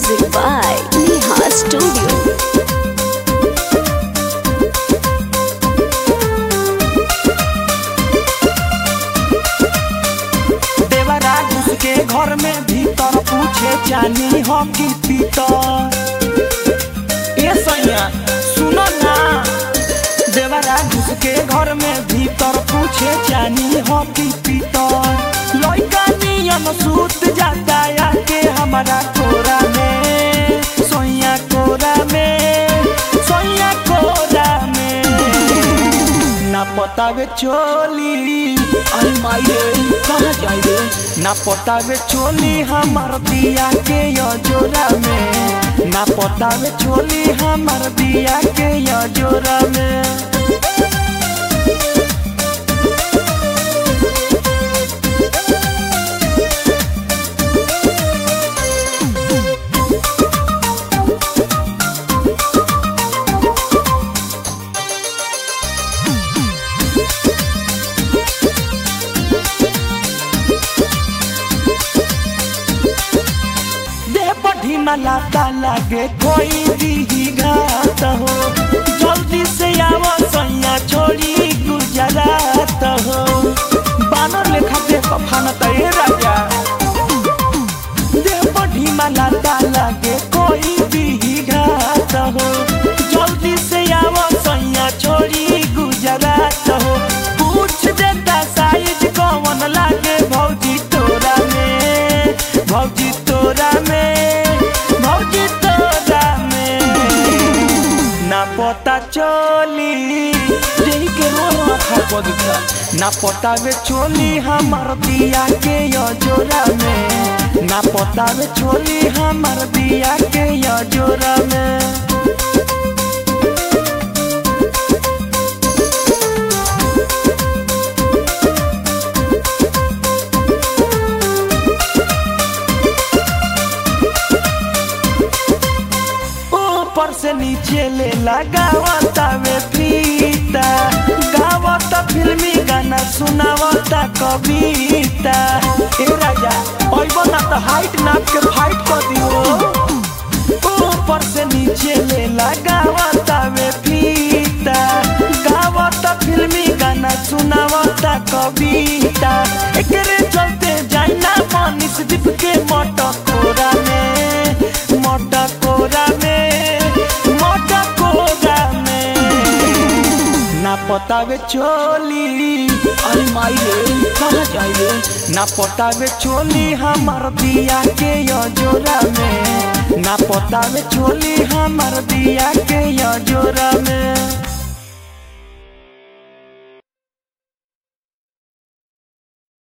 Music by Neha Studio. के घर में भीतर पूछे जानी हो कि पीतर ए सैया सुनो ना देवरा घुस के घर में भीतर पूछे जानी हो कि पीतर लइका नियम सूत जाता आके हमारा कोरा में सोया कोरा में सोया कोरा में ना पतावे चोली अरे माई रे कहाँ जाई रे ना पतावे चोली हमार दिया के जोरा में ना पतावे चोली हमार दिया के जोरा में लाता लागे कोई दी घात हो जल्दी से आओ सैया छोड़ी गुजरात हो बानर लेखा देख फानत ए राजा देह बढ़ी लाता लागे कोई दी घात हो जल्दी से आओ सैया छोड़ी गुजरात हो पूछ देता साइज कौन लागे भौजी तोरा में भौजी तोरा में पता चोली यही के रोना खा दिखा ना पता वे चोली हमार दिया के जोरा में ना पता वे चोली हमार दिया के जोरा में से नीचे ले लगावता वे फीता गावता फिल्मी गाना सुनावता कविता ए राजा ओइबो ना तो हाइट नाप के फाइट कर दियो ऊपर से नीचे ले लगावता वे फीता गावता फिल्मी गाना सुनावता कविता एकरे चलते जाई ना मनीष दीप के मटकोरा में मटकोरा में ना पतावे चोली अरे माई रे कहाँ जाई रे ना पतावे चोली हमार दिया के जोरा में ना पतावे चोली हमार दिया के